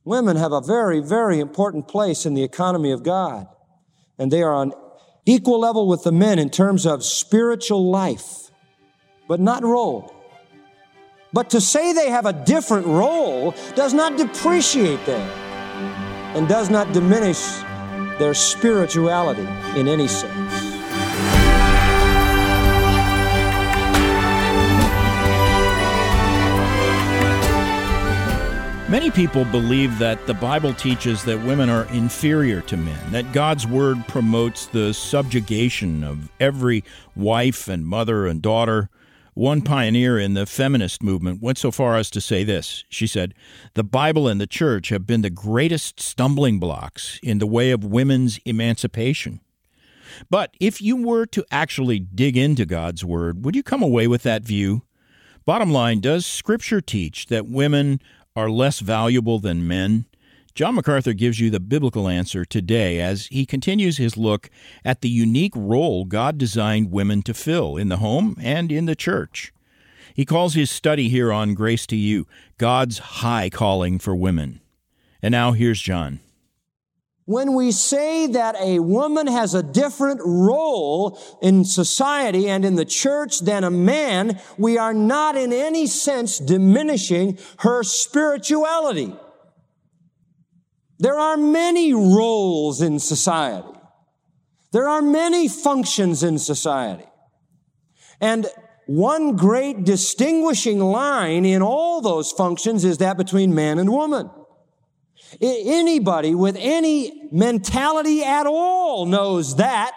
Women have a very, very important place in the economy of God, and they are on equal level with the men in terms of spiritual life, but not role. But to say they have a different role does not depreciate them and does not diminish their spirituality in any sense. Many people believe that the Bible teaches that women are inferior to men, that God's Word promotes the subjugation of every wife and mother and daughter. One pioneer in the feminist movement went so far as to say this. She said, "The Bible and the church have been the greatest stumbling blocks in the way of women's emancipation." But if you were to actually dig into God's Word, would you come away with that view? Bottom line, does Scripture teach that women are less valuable than men? John MacArthur gives you the biblical answer today as he continues his look at the unique role God designed women to fill in the home and in the church. He calls his study here on Grace to You, God's high calling for women. And now here's John. When we say that a woman has a different role in society and in the church than a man, we are not in any sense diminishing her spirituality. There are many roles in society. There are many functions in society. And one great distinguishing line in all those functions is that between man and woman. Anybody with any mentality at all knows that.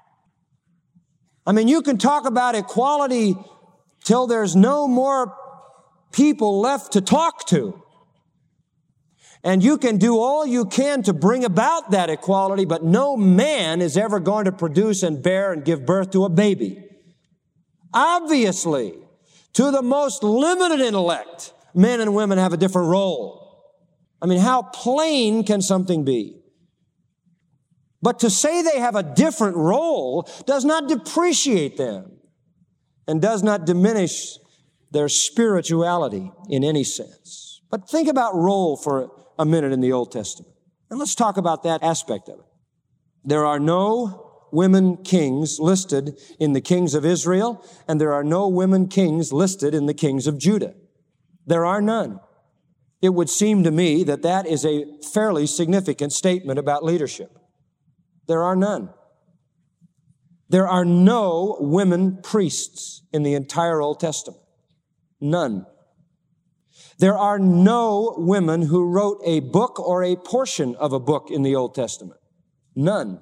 I mean, you can talk about equality till there's no more people left to talk to. And you can do all you can to bring about that equality, but no man is ever going to produce and bear and give birth to a baby. Obviously, to the most limited intellect, men and women have a different role. I mean, how plain can something be? But to say they have a different role does not depreciate them and does not diminish their spirituality in any sense. But think about role for a minute in the Old Testament. And let's talk about that aspect of it. There are no women kings listed in the kings of Israel, and there are no women kings listed in the kings of Judah. There are none. It would seem to me that that is a fairly significant statement about leadership. There are none. There are no women priests in the entire Old Testament. None. There are no women who wrote a book or a portion of a book in the Old Testament. None.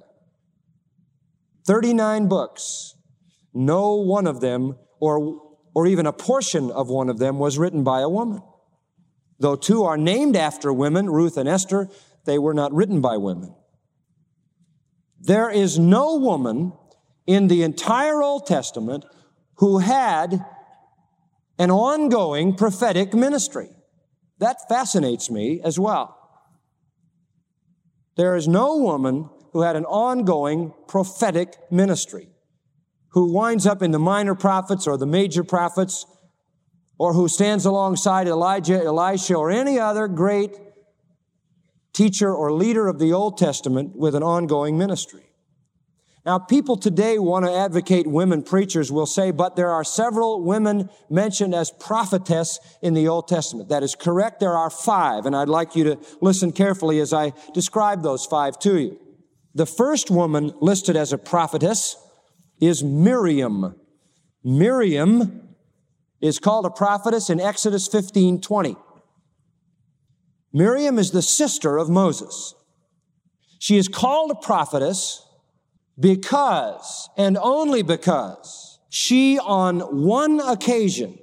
39 books. No one of them, or even a portion of one of them, was written by a woman. Though two are named after women, Ruth and Esther, they were not written by women. There is no woman in the entire Old Testament who had an ongoing prophetic ministry. That fascinates me as well. There is no woman who had an ongoing prophetic ministry, who winds up in the minor prophets or the major prophets, or who stands alongside Elijah, Elisha, or any other great teacher or leader of the Old Testament with an ongoing ministry. Now, people today want to advocate women preachers will say, but there are several women mentioned as prophetess in the Old Testament. That is correct. There are 5, and I'd like you to listen carefully as I describe those 5 to you. The first woman listed as a prophetess is Miriam. Miriam is called a prophetess in Exodus 15:20. Miriam is the sister of Moses. She is called a prophetess because, and only because, she on one occasion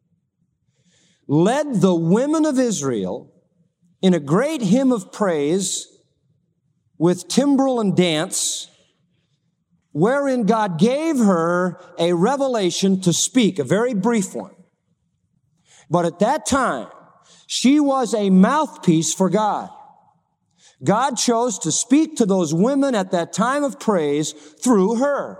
led the women of Israel in a great hymn of praise with timbrel and dance, wherein God gave her a revelation to speak, a very brief one. But at that time, she was a mouthpiece for God. God chose to speak to those women at that time of praise through her.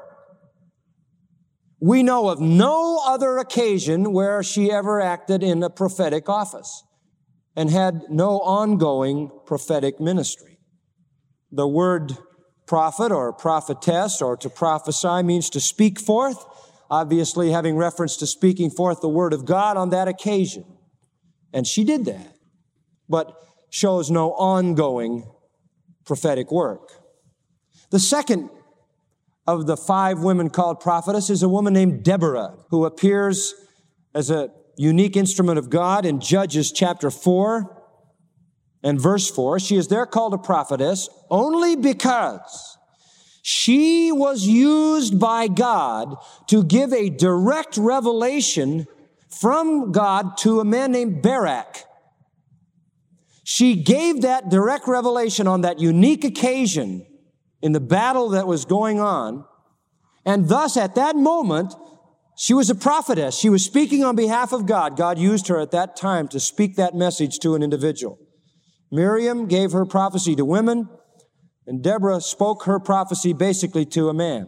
We know of no other occasion where she ever acted in a prophetic office. and had no ongoing prophetic ministry. The word prophet or prophetess or to prophesy means to speak forth, obviously having reference to speaking forth the word of God on that occasion. And she did that, but shows no ongoing prophetic work. The second of the 5 women called prophetess is a woman named Deborah, who appears as a unique instrument of God in Judges chapter 4 and verse 4. She is there called a prophetess only because she was used by God to give a direct revelation from God to a man named Barak. She gave that direct revelation on that unique occasion in the battle that was going on, and thus at that moment, she was a prophetess. She was speaking on behalf of God. God used her at that time to speak that message to an individual. Miriam gave her prophecy to women, and Deborah spoke her prophecy basically to a man.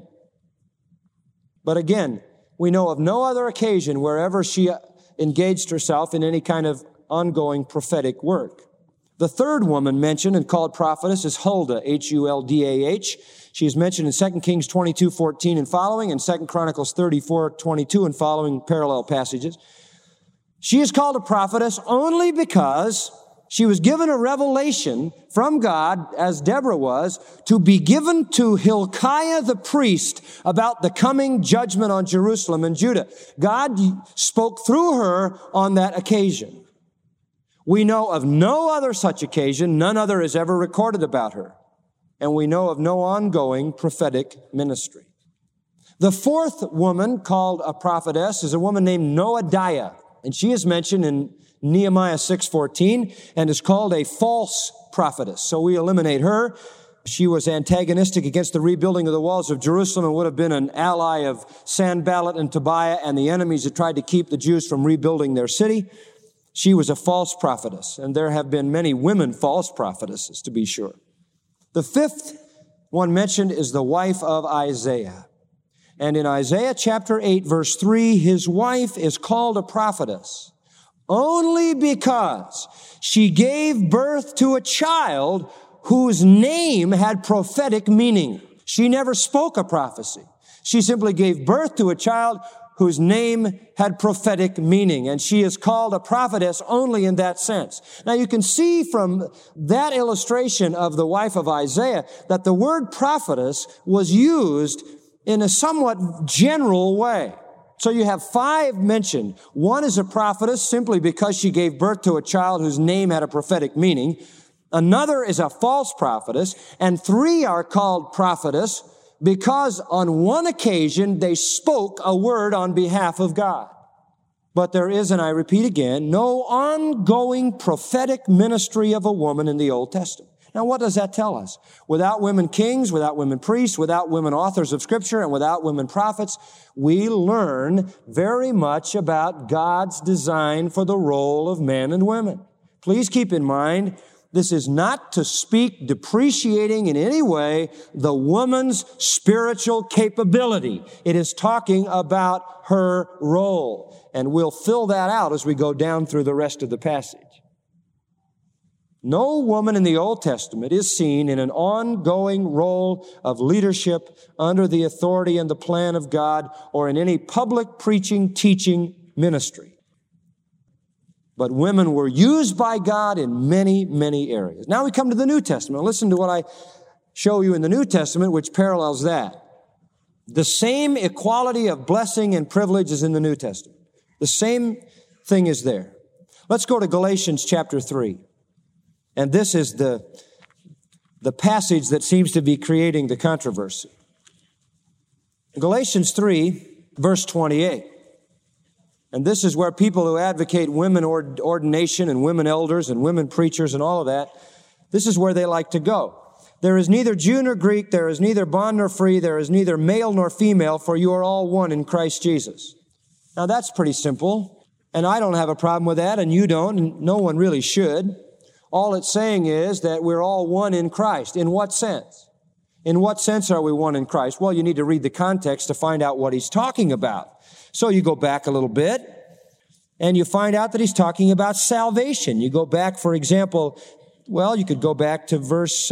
But again, we know of no other occasion wherever she engaged herself in any kind of ongoing prophetic work. The third woman mentioned and called prophetess is Huldah, Huldah. She is mentioned in 2 Kings 22:14 and following, and 2 Chronicles 34:22 and following parallel passages. She is called a prophetess only because she was given a revelation from God, as Deborah was, to be given to Hilkiah the priest about the coming judgment on Jerusalem and Judah. God spoke through her on that occasion. We know of no other such occasion. None other is ever recorded about her. And we know of no ongoing prophetic ministry. The fourth woman called a prophetess is a woman named Noadiah. And she is mentioned in Nehemiah 6:14 and is called a false prophetess. So we eliminate her. She was antagonistic against the rebuilding of the walls of Jerusalem and would have been an ally of Sanballat and Tobiah and the enemies that tried to keep the Jews from rebuilding their city. She was a false prophetess, and there have been many women false prophetesses, to be sure. The fifth one mentioned is the wife of Isaiah. And in Isaiah chapter 8, verse 3, his wife is called a prophetess only because she gave birth to a child whose name had prophetic meaning. She never spoke a prophecy. She simply gave birth to a child whose name had prophetic meaning, and she is called a prophetess only in that sense. Now you can see from that illustration of the wife of Isaiah that the word prophetess was used in a somewhat general way. So you have 5 mentioned. One is a prophetess simply because she gave birth to a child whose name had a prophetic meaning. Another is a false prophetess, and 3 are called prophetess because on one occasion they spoke a word on behalf of God. But there is, and I repeat again, no ongoing prophetic ministry of a woman in the Old Testament. Now what does that tell us? Without women kings, without women priests, without women authors of Scripture, and without women prophets, we learn very much about God's design for the role of men and women. Please keep in mind, this is not to speak depreciating in any way the woman's spiritual capability. It is talking about her role. And we'll fill that out as we go down through the rest of the passage. No woman in the Old Testament is seen in an ongoing role of leadership under the authority and the plan of God or in any public preaching, teaching ministry. But women were used by God in many, many areas. Now we come to the New Testament. Listen to what I show you in the New Testament, which parallels that. The same equality of blessing and privilege is in the New Testament. The same thing is there. Let's go to Galatians chapter 3. And this is the passage that seems to be creating the controversy. Galatians 3, verse 28. And this is where people who advocate women ordination and women elders and women preachers and all of that, this is where they like to go. There is neither Jew nor Greek, there is neither bond nor free, there is neither male nor female, for you are all one in Christ Jesus. Now that's pretty simple, and I don't have a problem with that, and you don't, and no one really should. All it's saying is that we're all one in Christ. In what sense? In what sense are we one in Christ? Well, you need to read the context to find out what he's talking about. So you go back a little bit, And you find out that he's talking about salvation. You go back, for example, you could go back to verse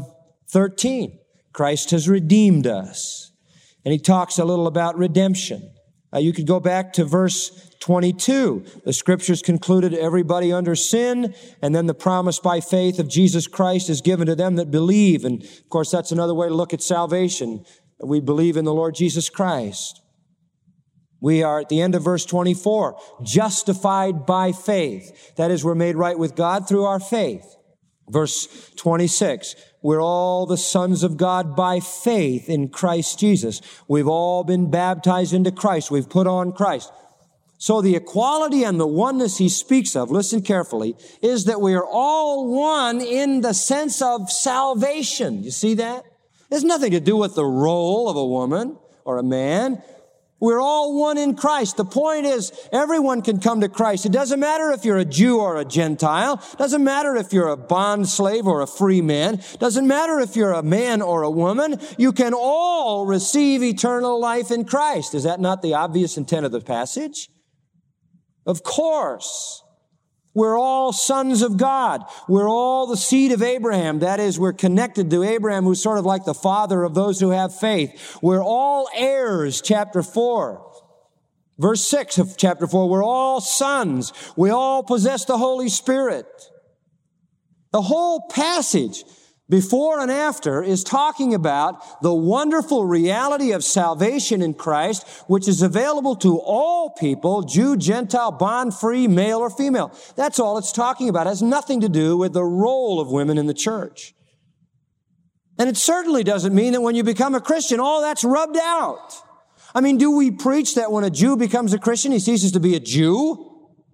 13. Christ has redeemed us. And he talks a little about redemption. You could go back to verse 22. The Scriptures concluded everybody under sin, and then the promise by faith of Jesus Christ is given to them that believe. And, of course, that's another way to look at salvation. We believe in the Lord Jesus Christ. We are, at the end of verse 24, justified by faith. That is, we're made right with God through our faith. Verse 26, we're all the sons of God by faith in Christ Jesus. We've all been baptized into Christ. We've put on Christ. So the equality and the oneness he speaks of, listen carefully, is that we are all one in the sense of salvation. You see that? It has nothing to do with the role of a woman or a man. We're all one in Christ. The point is, everyone can come to Christ. It doesn't matter if you're a Jew or a Gentile. It doesn't matter if you're a bond slave or a free man. It doesn't matter if you're a man or a woman. You can all receive eternal life in Christ. Is that not the obvious intent of the passage? Of course. We're all sons of God. We're all the seed of Abraham. That is, we're connected to Abraham, who's sort of like the father of those who have faith. We're all heirs, chapter 4. Verse 6 of chapter 4, we're all sons. We all possess the Holy Spirit. The whole passage, before and after, is talking about the wonderful reality of salvation in Christ, which is available to all people, Jew, Gentile, bond, free, male or female. That's all it's talking about. It has nothing to do with the role of women in the church. And it certainly doesn't mean that when you become a Christian, all that's rubbed out. I mean, do we preach that when a Jew becomes a Christian, he ceases to be a Jew?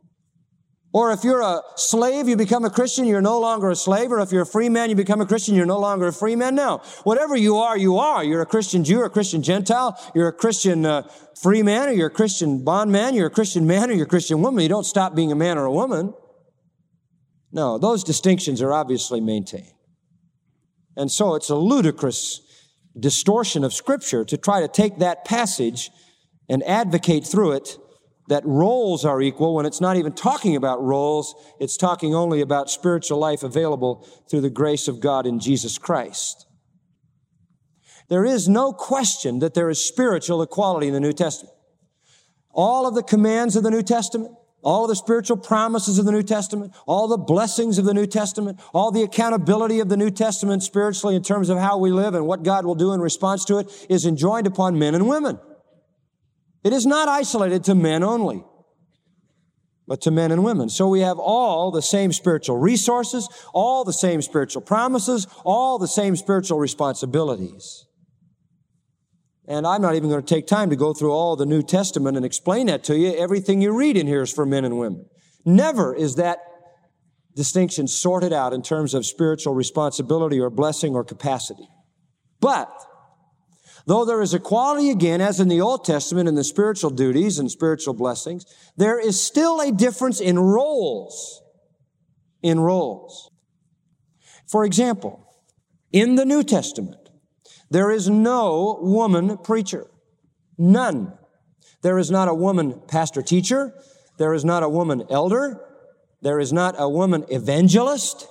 Or if you're a slave, you become a Christian, you're no longer a slave. Or if you're a free man, you become a Christian, you're no longer a free man. No. Whatever you are, you are. You're a Christian Jew or a Christian Gentile. You're a Christian free man, or you're a Christian bond man. You're a Christian man, or you're a Christian woman. You don't stop being a man or a woman. No, those distinctions are obviously maintained. And so it's a ludicrous distortion of Scripture to try to take that passage and advocate through it that roles are equal when it's not even talking about roles. It's talking only about spiritual life available through the grace of God in Jesus Christ. There is no question that there is spiritual equality in the New Testament. All of the commands of the New Testament, all of the spiritual promises of the New Testament, all the blessings of the New Testament, all the accountability of the New Testament spiritually in terms of how we live and what God will do in response to it is enjoined upon men and women. It is not isolated to men only, but to men and women. So we have all the same spiritual resources, all the same spiritual promises, all the same spiritual responsibilities. And I'm not even going to take time to go through all the New Testament and explain that to you. Everything you read in here is for men and women. Never is that distinction sorted out in terms of spiritual responsibility or blessing or capacity. But though there is equality again, as in the Old Testament, in the spiritual duties and spiritual blessings, there is still a difference in roles. In roles. For example, in the New Testament, there is no woman preacher. None. There is not a woman pastor-teacher. There is not a woman elder. There is not a woman evangelist.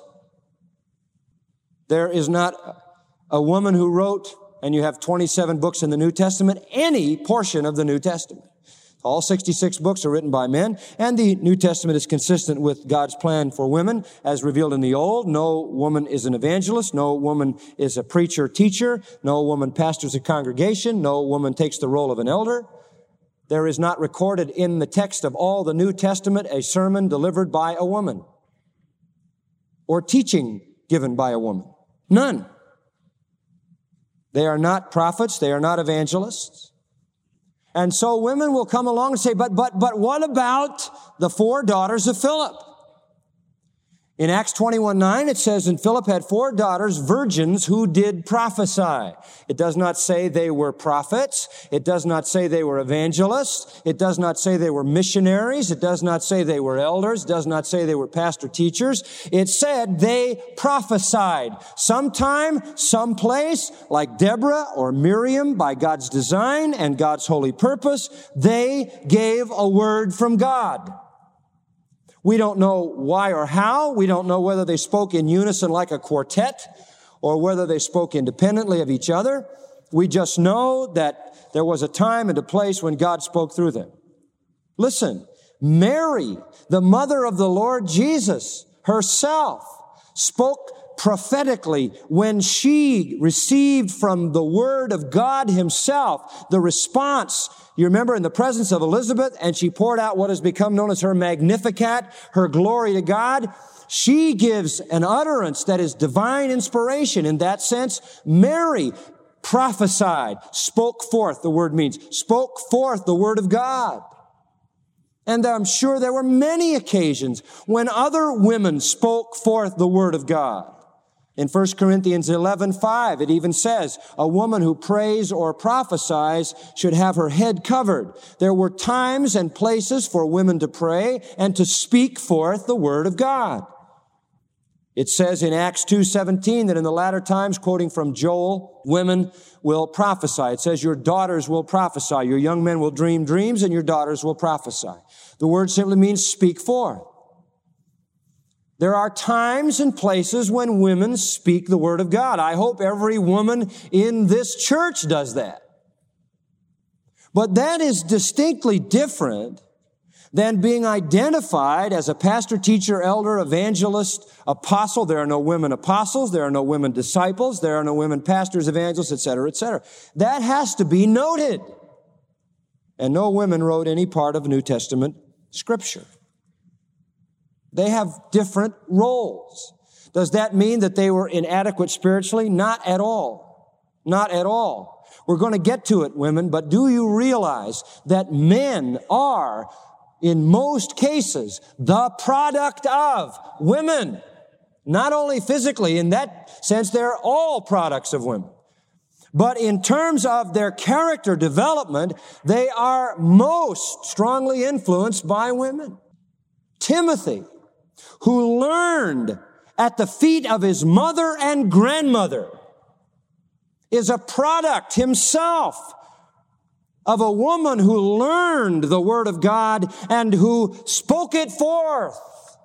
There is not a woman who wrote, and you have 27 books in the New Testament, any portion of the New Testament. All 66 books are written by men, and the New Testament is consistent with God's plan for women as revealed in the Old. No woman is an evangelist. No woman is a preacher, teacher. No woman pastors a congregation. No woman takes the role of an elder. There is not recorded in the text of all the New Testament a sermon delivered by a woman or teaching given by a woman. None. They are not prophets. They are not evangelists. And so women will come along and say, but what about the 4 daughters of Philip? In Acts 21:9, it says, and Philip had 4 daughters, virgins, who did prophesy. It does not say they were prophets. It does not say they were evangelists. It does not say they were missionaries. It does not say they were elders. It does not say they were pastor teachers. It said they prophesied. Sometime, someplace, like Deborah or Miriam, by God's design and God's holy purpose, they gave a word from God. We don't know why or how. We don't know whether they spoke in unison like a quartet or whether they spoke independently of each other. We just know that there was a time and a place when God spoke through them. Listen, Mary, the mother of the Lord Jesus herself, spoke prophetically when she received from the Word of God Himself the response. You remember, in the presence of Elizabeth, and she poured out what has become known as her Magnificat, her glory to God. She gives an utterance that is divine inspiration. In that sense, Mary prophesied, spoke forth, the word means, spoke forth the Word of God. And I'm sure there were many occasions when other women spoke forth the Word of God. In 1 Corinthians 11:5, it even says, a woman who prays or prophesies should have her head covered. There were times and places for women to pray and to speak forth the Word of God. It says in Acts 2:17 that in the latter times, quoting from Joel, women will prophesy. It says your daughters will prophesy. Your young men will dream dreams and your daughters will prophesy. The word simply means speak forth. There are times and places when women speak the Word of God. I hope every woman in this church does that. But that is distinctly different than being identified as a pastor, teacher, elder, evangelist, apostle. There are no women apostles. There are no women disciples. There are no women pastors, evangelists, etc., etc. That has to be noted. And no women wrote any part of New Testament Scripture. They have different roles. Does that mean that they were inadequate spiritually? Not at all. Not at all. We're going to get to it, women, but do you realize that men are, in most cases, the product of women? Not only physically, in that sense, they're all products of women. But in terms of their character development, they are most strongly influenced by women. Timothy, who learned at the feet of his mother and grandmother, is a product himself of a woman who learned the Word of God and who spoke it forth.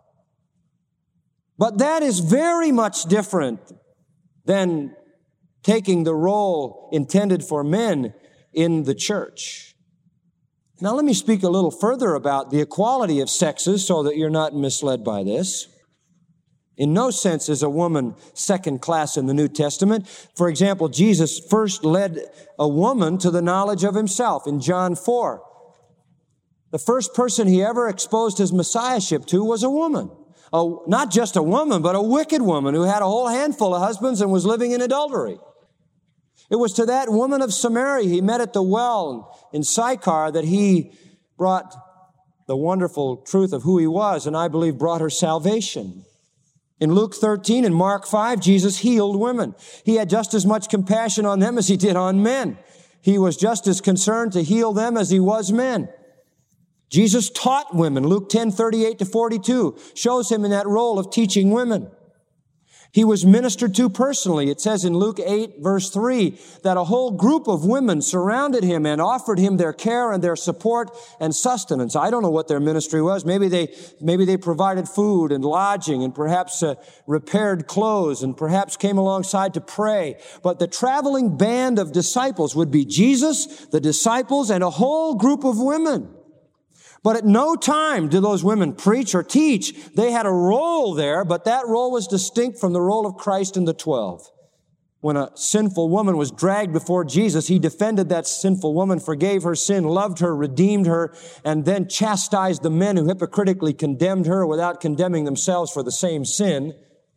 But that is very much different than taking the role intended for men in the church. Now let me speak a little further about the equality of sexes so that you're not misled by this. In no sense is a woman second class in the New Testament. For example, Jesus first led a woman to the knowledge of Himself in John 4. The first person He ever exposed His messiahship to was a woman. Not just a woman, but a wicked woman who had a whole handful of husbands and was living in adultery. It was to that woman of Samaria He met at the well in Sychar that He brought the wonderful truth of who He was, and I believe brought her salvation. In Luke 13 and Mark 5, Jesus healed women. He had just as much compassion on them as He did on men. He was just as concerned to heal them as He was men. Jesus taught women. Luke 10:38-42 shows Him in that role of teaching women. He was ministered to personally. It says in Luke 8, verse 3, that a whole group of women surrounded Him and offered Him their care and their support and sustenance. I don't know what their ministry was. Maybe they provided food and lodging and perhaps repaired clothes and perhaps came alongside to pray. But the traveling band of disciples would be Jesus, the disciples, and a whole group of women. But at no time did those women preach or teach. They had a role there, but that role was distinct from the role of Christ and the 12. When a sinful woman was dragged before Jesus, He defended that sinful woman, forgave her sin, loved her, redeemed her, and then chastised the men who hypocritically condemned her without condemning themselves for the same sin.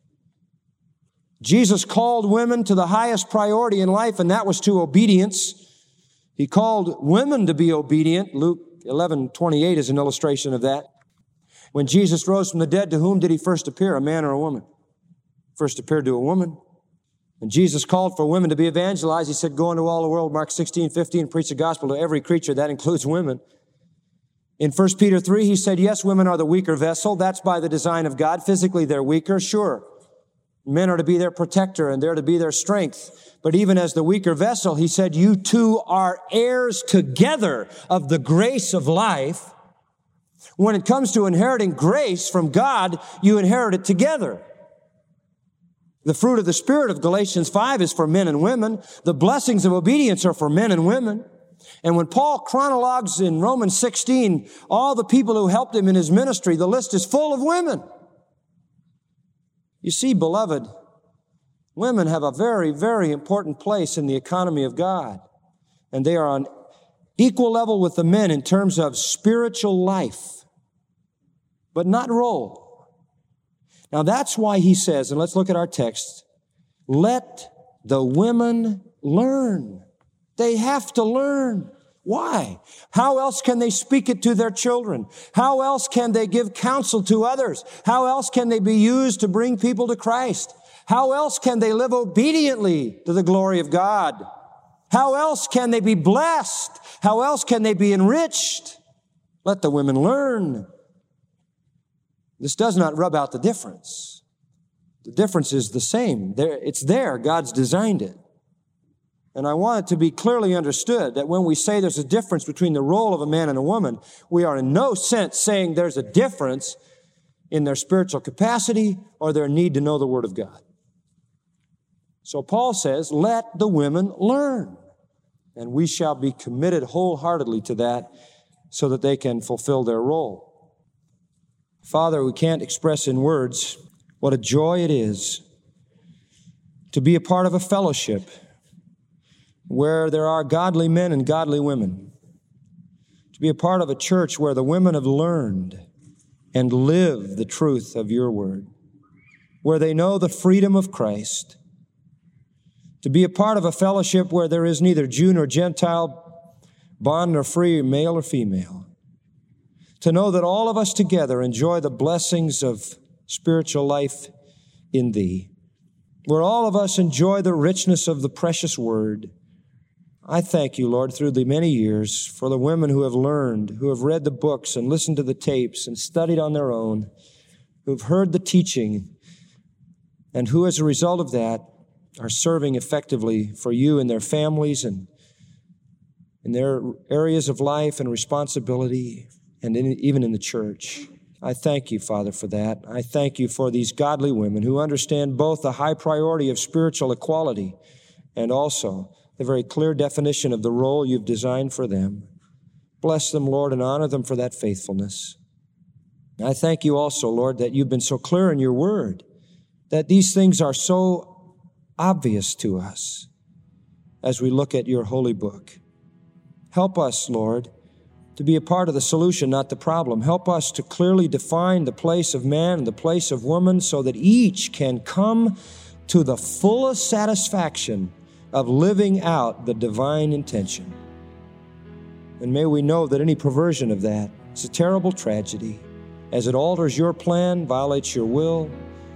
Jesus called women to the highest priority in life, and that was to obedience. He called women to be obedient. Luke 11:28 is an illustration of that. When Jesus rose from the dead, to whom did He first appear, a man or a woman? First appeared to a woman. When Jesus called for women to be evangelized, He said, go into all the world, Mark 16:15, preach the gospel to every creature. That includes women. In 1 Peter 3, He said, yes, women are the weaker vessel. That's by the design of God. Physically, they're weaker, sure. Men are to be their protector and they're to be their strength. But even as the weaker vessel, He said, you two are heirs together of the grace of life. When it comes to inheriting grace from God, you inherit it together. The fruit of the Spirit of Galatians 5 is for men and women. The blessings of obedience are for men and women. And when Paul chronologues in Romans 16 all the people who helped him in his ministry, the list is full of women. You see, beloved, women have a very, very important place in the economy of God. And they are on equal level with the men in terms of spiritual life, but not role. Now that's why he says, and let's look at our text, let the women learn. They have to learn. Why? How else can they speak it to their children? How else can they give counsel to others? How else can they be used to bring people to Christ? How else can they live obediently to the glory of God? How else can they be blessed? How else can they be enriched? Let the women learn. This does not rub out the difference. The difference is the same. It's there. God's designed it. And I want it to be clearly understood that when we say there's a difference between the role of a man and a woman, we are in no sense saying there's a difference in their spiritual capacity or their need to know the Word of God. So Paul says, let the women learn. And we shall be committed wholeheartedly to that so that they can fulfill their role. Father, we can't express in words what a joy it is to be a part of a fellowship where there are godly men and godly women, to be a part of a church where the women have learned and live the truth of your word, where they know the freedom of Christ, to be a part of a fellowship where there is neither Jew nor Gentile, bond nor free, male or female, to know that all of us together enjoy the blessings of spiritual life in Thee, where all of us enjoy the richness of the precious Word. I thank you, Lord, through the many years for the women who have learned, who have read the books and listened to the tapes and studied on their own, who've heard the teaching, and who, as a result of that, are serving effectively for you and their families and in their areas of life and responsibility, and even in the church. I thank you, Father, for that. I thank you for these godly women who understand both the high priority of spiritual equality and also the very clear definition of the role you've designed for them. Bless them, Lord, and honor them for that faithfulness. I thank you also, Lord, that you've been so clear in your word, that these things are so obvious to us as we look at your holy book. Help us, Lord, to be a part of the solution, not the problem. Help us to clearly define the place of man and the place of woman so that each can come to the fullest satisfaction of living out the divine intention. And may we know that any perversion of that is a terrible tragedy, as it alters your plan, violates your will,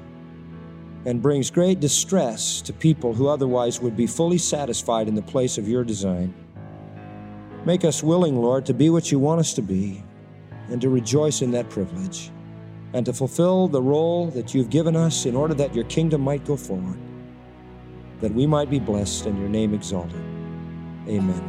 and brings great distress to people who otherwise would be fully satisfied in the place of your design. Make us willing, Lord, to be what you want us to be and to rejoice in that privilege and to fulfill the role that you've given us in order that your kingdom might go forward, that we might be blessed and your name exalted. Amen.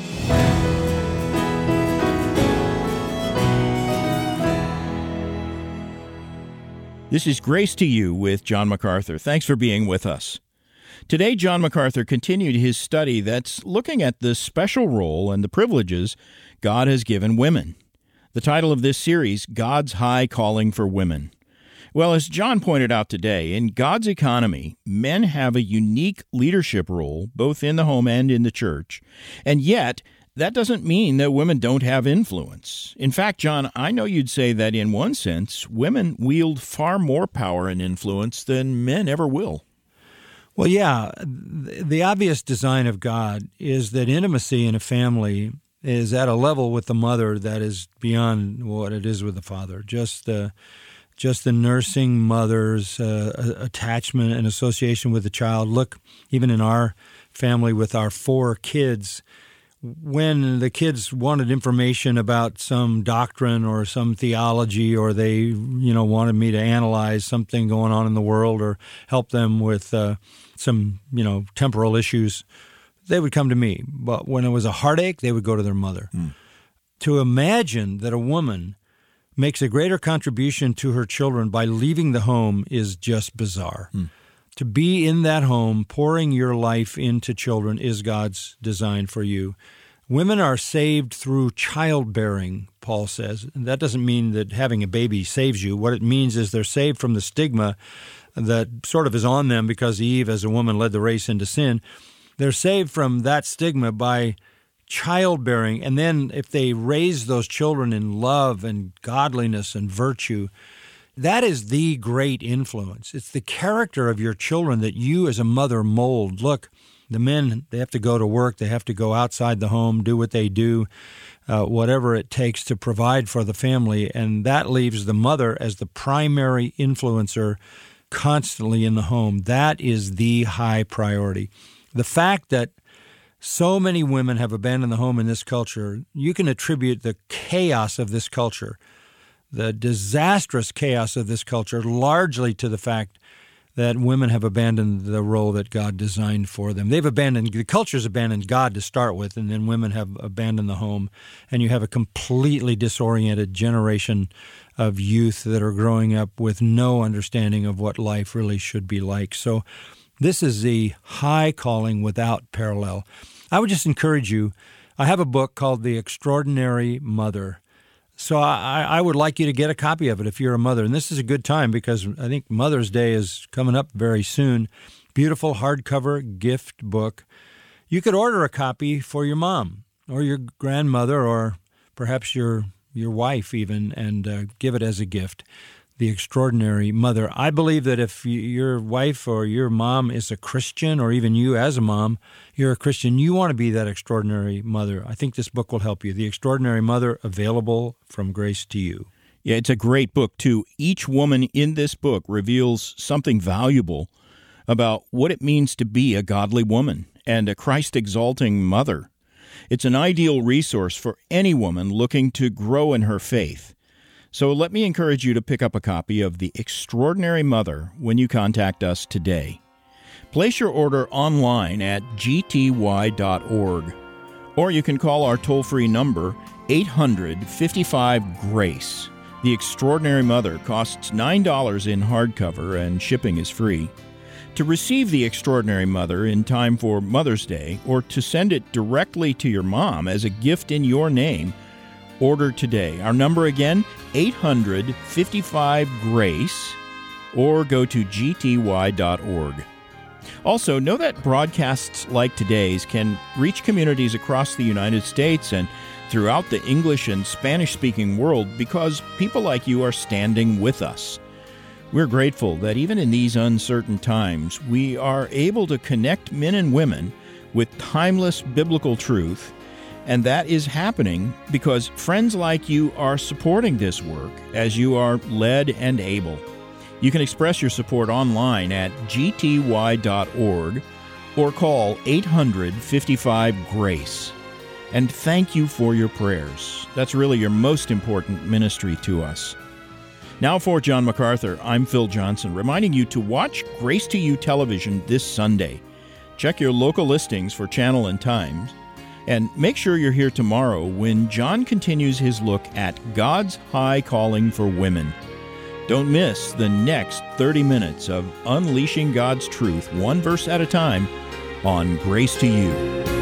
This is Grace to You with John MacArthur. Thanks for being with us. Today, John MacArthur continued his study that's looking at the special role and the privileges God has given women. The title of this series, God's High Calling for Women. Well, as John pointed out today, in God's economy, men have a unique leadership role, both in the home and in the church. And yet, that doesn't mean that women don't have influence. In fact, John, I know you'd say that in one sense, women wield far more power and influence than men ever will. Well, yeah, the obvious design of God is that intimacy in a family is at a level with the mother that is beyond what it is with the father. Just the nursing mother's attachment and association with the child. Look, even in our family with our 4 kids, when the kids wanted information about some doctrine or some theology, or they, wanted me to analyze something going on in the world or help them with some, temporal issues, they would come to me. But when it was a heartache, they would go to their mother. To imagine that a woman makes a greater contribution to her children by leaving the home is just bizarre. To be in that home, pouring your life into children is God's design for you. Women are saved through childbearing, Paul says. And that doesn't mean that having a baby saves you. What it means is they're saved from the stigma that sort of is on them because Eve, as a woman, led the race into sin. They're saved from that stigma by childbearing. And then if they raise those children in love and godliness and virtue, that is the great influence. It's the character of your children that you as a mother mold. Look, the men, they have to go to work. They have to go outside the home, do what they do, whatever it takes to provide for the family. And that leaves the mother as the primary influencer constantly in the home. That is the high priority. The fact that so many women have abandoned the home in this culture, you can attribute the chaos of this culture, the disastrous chaos of this culture, largely to the fact that women have abandoned the role that God designed for them. The culture's abandoned God to start with, and then women have abandoned the home, and you have a completely disoriented generation of youth that are growing up with no understanding of what life really should be like. So this is the high calling without parallel. I would just encourage you, I have a book called The Extraordinary Mother. So I would like you to get a copy of it if you're a mother. And this is a good time because I think Mother's Day is coming up very soon. Beautiful hardcover gift book. You could order a copy for your mom or your grandmother or perhaps your wife even and give it as a gift. The Extraordinary Mother. I believe that if your wife or your mom is a Christian, or even you as a mom, you're a Christian, you want to be that extraordinary mother. I think this book will help you. The Extraordinary Mother, available from Grace to You. Yeah, it's a great book, too. Each woman in this book reveals something valuable about what it means to be a godly woman and a Christ-exalting mother. It's an ideal resource for any woman looking to grow in her faith. So let me encourage you to pick up a copy of The Extraordinary Mother when you contact us today. Place your order online at gty.org, or you can call our toll-free number 800-55-GRACE. The Extraordinary Mother costs $9 in hardcover and shipping is free. To receive The Extraordinary Mother in time for Mother's Day, or to send it directly to your mom as a gift in your name, order today. Our number again, 800-55-GRACE, or go to gty.org. Also, know that broadcasts like today's can reach communities across the United States and throughout the English and Spanish-speaking world because people like you are standing with us. We're grateful that even in these uncertain times, we are able to connect men and women with timeless biblical truth. And that is happening because friends like you are supporting this work as you are led and able. You can express your support online at gty.org or call 800-55-GRACE. And thank you for your prayers. That's really your most important ministry to us. Now for John MacArthur, I'm Phil Johnson, reminding you to watch Grace to You television this Sunday. Check your local listings for channel and times. And make sure you're here tomorrow when John continues his look at God's high calling for women. Don't miss the next 30 minutes of unleashing God's truth, one verse at a time, on Grace to You.